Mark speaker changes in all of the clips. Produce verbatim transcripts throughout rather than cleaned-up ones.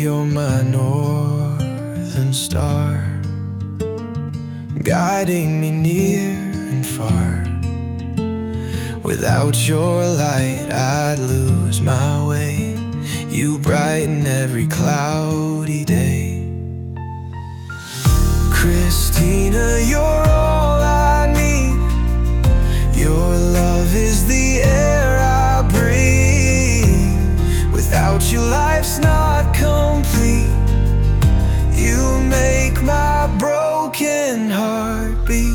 Speaker 1: you're my northern star, guiding me near and far. Without your light I'd lose my way. You brighten every cloudy day. Christina, you're all I need. Your love is the air I breathe. Without you life's not complete. You make my broken heart beat.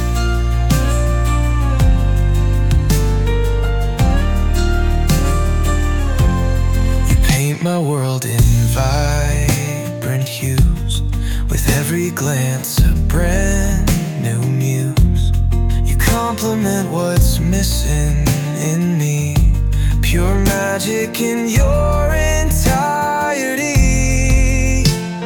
Speaker 1: My world in vibrant hues, with every glance a brand new muse. You complement what's missing in me, pure magic in your entirety.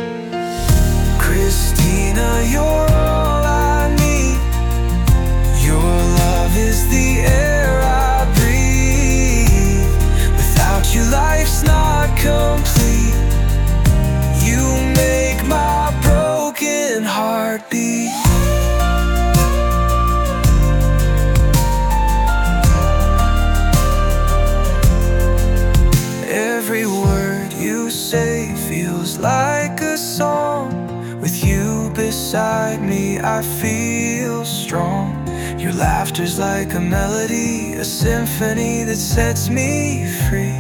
Speaker 1: Christina, you're all I need. Your love is the air I breathe. Without you life's not complete. You make my broken heart beat. Every word you say feels like a song. With you beside me I feel strong. Your laughter's like a melody, a symphony that sets me free.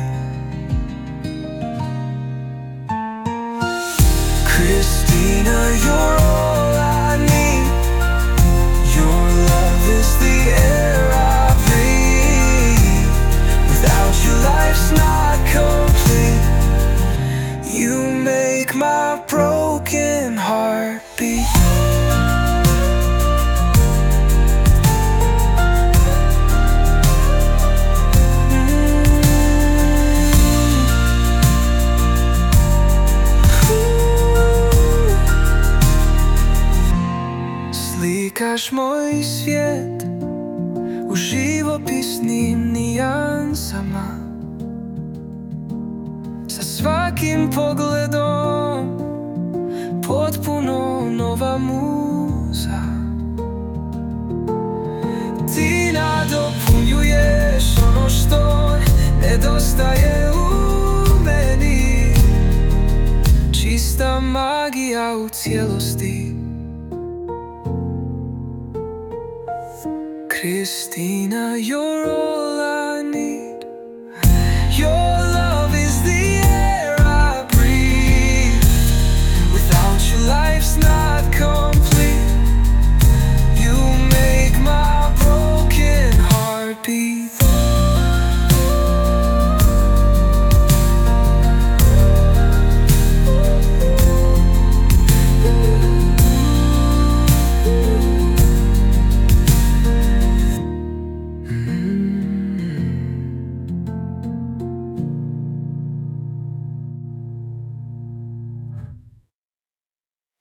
Speaker 1: Christina, you're all I need. Your love is the air I breathe. Without you life's not complete. You make my broken heart beat. Slikaš moj svijet u živopisnim nijansama. Sa svakim pogledom potpuno nova muza. Ti nadopunjuješ ono što nedostaje u meni. Čista magija u cijelosti. Christina, you're all I need.